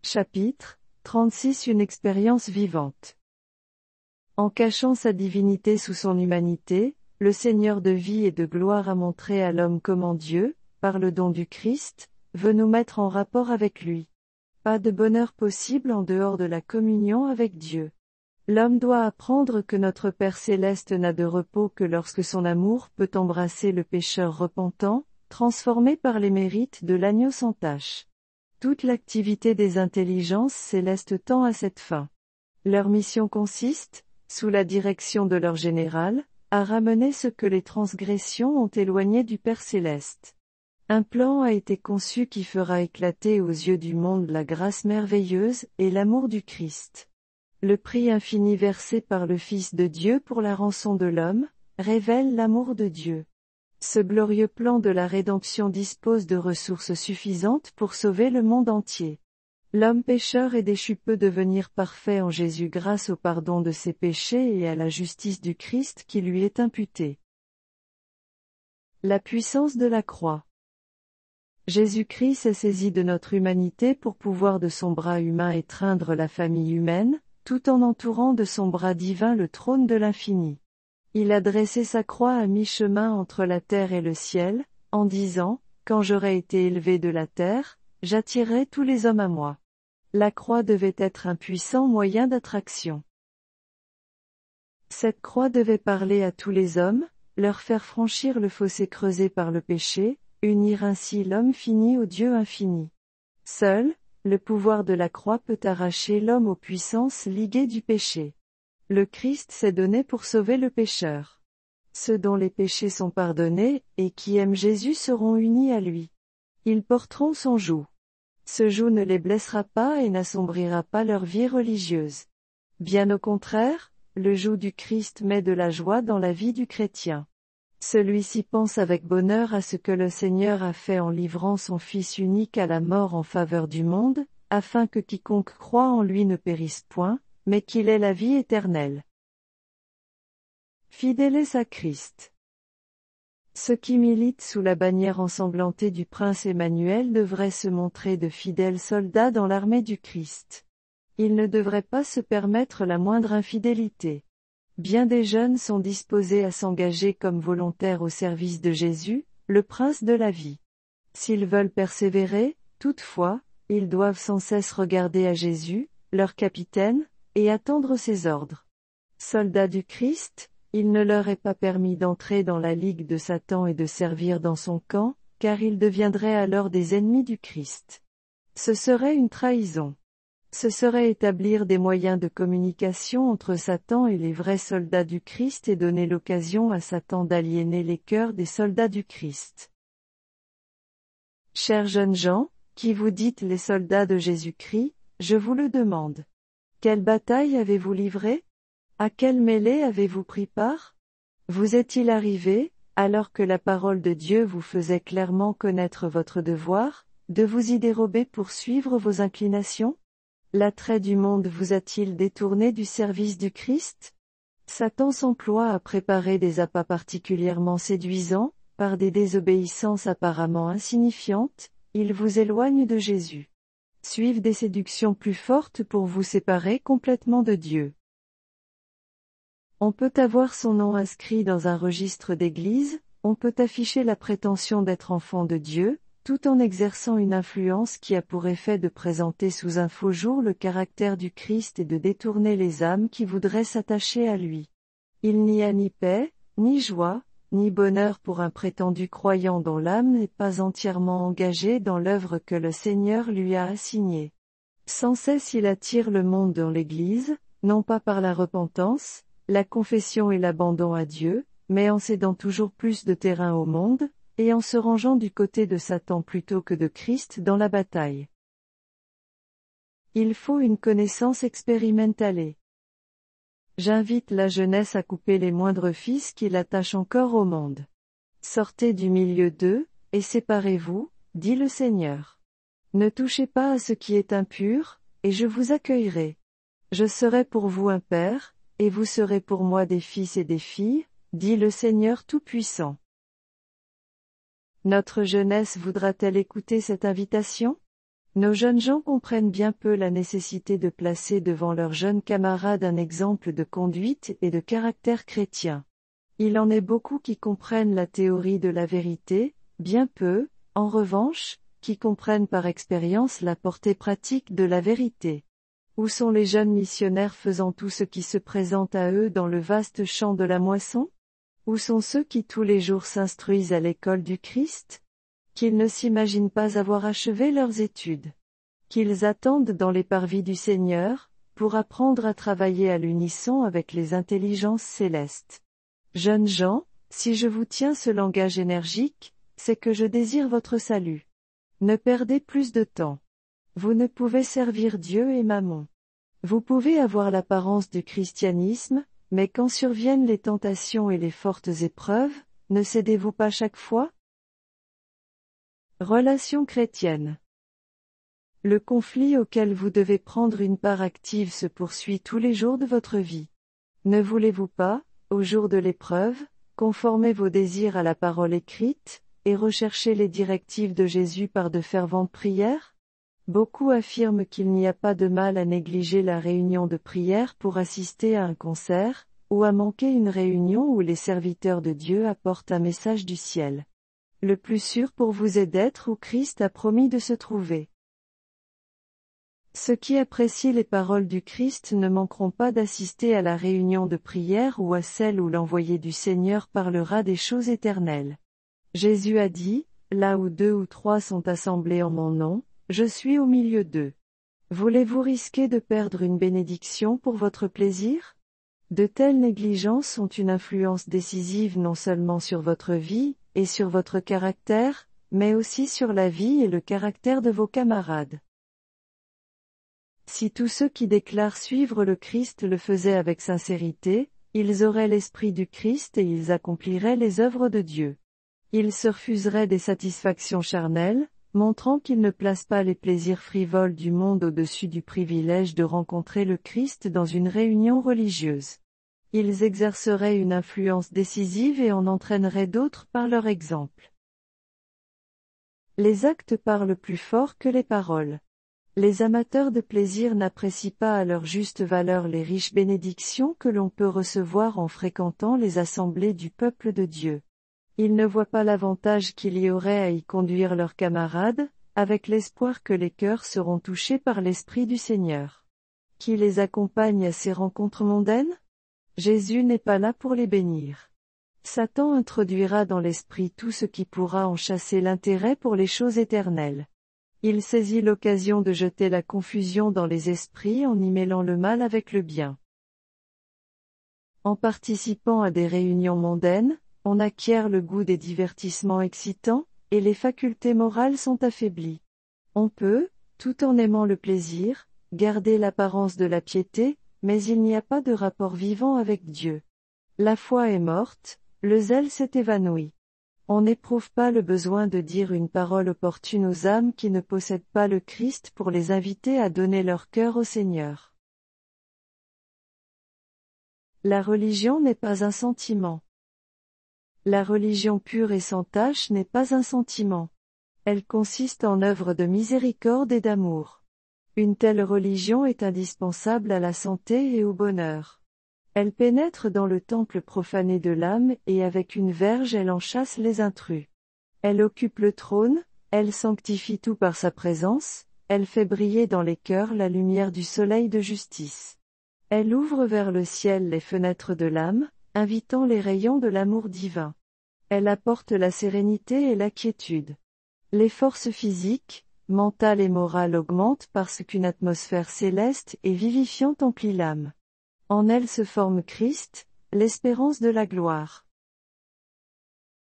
Chapitre 36 Une expérience vivante. En cachant sa divinité sous son humanité, le Seigneur de vie et de gloire a montré à l'homme comment Dieu, par le don du Christ, veut nous mettre en rapport avec lui. Pas de bonheur possible en dehors de la communion avec Dieu. L'homme doit apprendre que notre Père céleste n'a de repos que lorsque son amour peut embrasser le pécheur repentant, transformé par les mérites de l'agneau sans tache. Toute l'activité des intelligences célestes tend à cette fin. Leur mission consiste, sous la direction de leur général, à ramener ce que les transgressions ont éloigné du Père céleste. Un plan a été conçu qui fera éclater aux yeux du monde la grâce merveilleuse et l'amour du Christ. Le prix infini versé par le Fils de Dieu pour la rançon de l'homme, révèle l'amour de Dieu. Ce glorieux plan de la rédemption dispose de ressources suffisantes pour sauver le monde entier. L'homme pécheur et déchu peut devenir parfait en Jésus grâce au pardon de ses péchés et à la justice du Christ qui lui est imputée. La puissance de la croix. Jésus-Christ s'est saisi de notre humanité pour pouvoir de son bras humain étreindre la famille humaine, tout en entourant de son bras divin le trône de l'infini. Il a dressé sa croix à mi-chemin entre la terre et le ciel, en disant, « Quand j'aurai été élevé de la terre, j'attirerai tous les hommes à moi. » La croix devait être un puissant moyen d'attraction. Cette croix devait parler à tous les hommes, leur faire franchir le fossé creusé par le péché, unir ainsi l'homme fini au Dieu infini. Seul, le pouvoir de la croix peut arracher l'homme aux puissances liguées du péché. Le Christ s'est donné pour sauver le pécheur. Ceux dont les péchés sont pardonnés, et qui aiment Jésus seront unis à lui. Ils porteront son joug. Ce joug ne les blessera pas et n'assombrira pas leur vie religieuse. Bien au contraire, le joug du Christ met de la joie dans la vie du chrétien. Celui-ci pense avec bonheur à ce que le Seigneur a fait en livrant son Fils unique à la mort en faveur du monde, afin que quiconque croit en lui ne périsse point, mais qu'il ait la vie éternelle. Fidèles à Christ. Ceux qui militent sous la bannière ensanglantée du prince Emmanuel devraient se montrer de fidèles soldats dans l'armée du Christ. Ils ne devraient pas se permettre la moindre infidélité. Bien des jeunes sont disposés à s'engager comme volontaires au service de Jésus, le prince de la vie. S'ils veulent persévérer, toutefois, ils doivent sans cesse regarder à Jésus, leur capitaine, et attendre ses ordres. Soldats du Christ, il ne leur est pas permis d'entrer dans la ligue de Satan et de servir dans son camp, car ils deviendraient alors des ennemis du Christ. Ce serait une trahison. Ce serait établir des moyens de communication entre Satan et les vrais soldats du Christ et donner l'occasion à Satan d'aliéner les cœurs des soldats du Christ. Chers jeunes gens, qui vous dites les soldats de Jésus-Christ, je vous le demande. Quelle bataille avez-vous livrée? À quelle mêlée avez-vous pris part? Vous est-il arrivé, alors que la parole de Dieu vous faisait clairement connaître votre devoir, de vous y dérober pour suivre vos inclinations? L'attrait du monde vous a-t-il détourné du service du Christ? Satan s'emploie à préparer des appâts particulièrement séduisants, par des désobéissances apparemment insignifiantes, il vous éloigne de Jésus. Suivent des séductions plus fortes pour vous séparer complètement de Dieu. On peut avoir son nom inscrit dans un registre d'église, on peut afficher la prétention d'être enfant de Dieu, tout en exerçant une influence qui a pour effet de présenter sous un faux jour le caractère du Christ et de détourner les âmes qui voudraient s'attacher à lui. Il n'y a ni paix, ni joie, ni bonheur pour un prétendu croyant dont l'âme n'est pas entièrement engagée dans l'œuvre que le Seigneur lui a assignée. Sans cesse il attire le monde dans l'Église, non pas par la repentance, la confession et l'abandon à Dieu, mais en cédant toujours plus de terrain au monde, et en se rangeant du côté de Satan plutôt que de Christ dans la bataille. Il faut une connaissance expérimentale. J'invite la jeunesse à couper les moindres fils qui l'attachent encore au monde. Sortez du milieu d'eux, et séparez-vous, dit le Seigneur. Ne touchez pas à ce qui est impur, et je vous accueillerai. Je serai pour vous un père, et vous serez pour moi des fils et des filles, dit le Seigneur Tout-Puissant. Notre jeunesse voudra-t-elle écouter cette invitation? Nos jeunes gens comprennent bien peu la nécessité de placer devant leurs jeunes camarades un exemple de conduite et de caractère chrétien. Il en est beaucoup qui comprennent la théorie de la vérité, bien peu, en revanche, qui comprennent par expérience la portée pratique de la vérité. Où sont les jeunes missionnaires faisant tout ce qui se présente à eux dans le vaste champ de la moisson? Où sont ceux qui tous les jours s'instruisent à l'école du Christ? Qu'ils ne s'imaginent pas avoir achevé leurs études. Qu'ils attendent dans les parvis du Seigneur, pour apprendre à travailler à l'unisson avec les intelligences célestes. Jeunes gens, si je vous tiens ce langage énergique, c'est que je désire votre salut. Ne perdez plus de temps. Vous ne pouvez servir Dieu et Mammon. Vous pouvez avoir l'apparence du christianisme, mais quand surviennent les tentations et les fortes épreuves, ne cédez-vous pas chaque fois? Relations chrétiennes. Le conflit auquel vous devez prendre une part active se poursuit tous les jours de votre vie. Ne voulez-vous pas, au jour de l'épreuve, conformer vos désirs à la parole écrite, et rechercher les directives de Jésus par de ferventes prières? Beaucoup affirment qu'il n'y a pas de mal à négliger la réunion de prière pour assister à un concert, ou à manquer une réunion où les serviteurs de Dieu apportent un message du ciel. Le plus sûr pour vous est d'être où Christ a promis de se trouver. Ceux qui apprécient les paroles du Christ ne manqueront pas d'assister à la réunion de prière ou à celle où l'envoyé du Seigneur parlera des choses éternelles. Jésus a dit, « Là où 2 ou 3 sont assemblés en mon nom, je suis au milieu d'eux. » Voulez-vous risquer de perdre une bénédiction pour votre plaisir? De telles négligences ont une influence décisive non seulement sur votre vie, et sur votre caractère, mais aussi sur la vie et le caractère de vos camarades. Si tous ceux qui déclarent suivre le Christ le faisaient avec sincérité, ils auraient l'esprit du Christ et ils accompliraient les œuvres de Dieu. Ils se refuseraient des satisfactions charnelles, montrant qu'ils ne placent pas les plaisirs frivoles du monde au-dessus du privilège de rencontrer le Christ dans une réunion religieuse. Ils exerceraient une influence décisive et en entraîneraient d'autres par leur exemple. Les actes parlent plus fort que les paroles. Les amateurs de plaisir n'apprécient pas à leur juste valeur les riches bénédictions que l'on peut recevoir en fréquentant les assemblées du peuple de Dieu. Ils ne voient pas l'avantage qu'il y aurait à y conduire leurs camarades, avec l'espoir que les cœurs seront touchés par l'Esprit du Seigneur. Qui les accompagne à ces rencontres mondaines? Jésus n'est pas là pour les bénir. Satan introduira dans l'esprit tout ce qui pourra en chasser l'intérêt pour les choses éternelles. Il saisit l'occasion de jeter la confusion dans les esprits en y mêlant le mal avec le bien. En participant à des réunions mondaines, on acquiert le goût des divertissements excitants, et les facultés morales sont affaiblies. On peut, tout en aimant le plaisir, garder l'apparence de la piété, mais il n'y a pas de rapport vivant avec Dieu. La foi est morte, le zèle s'est évanoui. On n'éprouve pas le besoin de dire une parole opportune aux âmes qui ne possèdent pas le Christ pour les inviter à donner leur cœur au Seigneur. La religion n'est pas un sentiment. La religion pure et sans tache n'est pas un sentiment. Elle consiste en œuvre de miséricorde et d'amour. Une telle religion est indispensable à la santé et au bonheur. Elle pénètre dans le temple profané de l'âme et avec une verge elle en chasse les intrus. Elle occupe le trône, elle sanctifie tout par sa présence, elle fait briller dans les cœurs la lumière du soleil de justice. Elle ouvre vers le ciel les fenêtres de l'âme, invitant les rayons de l'amour divin. Elle apporte la sérénité et la quiétude. Les forces physiques, mentales et morales augmentent parce qu'une atmosphère céleste et vivifiante emplit l'âme. En elle se forme Christ, l'espérance de la gloire.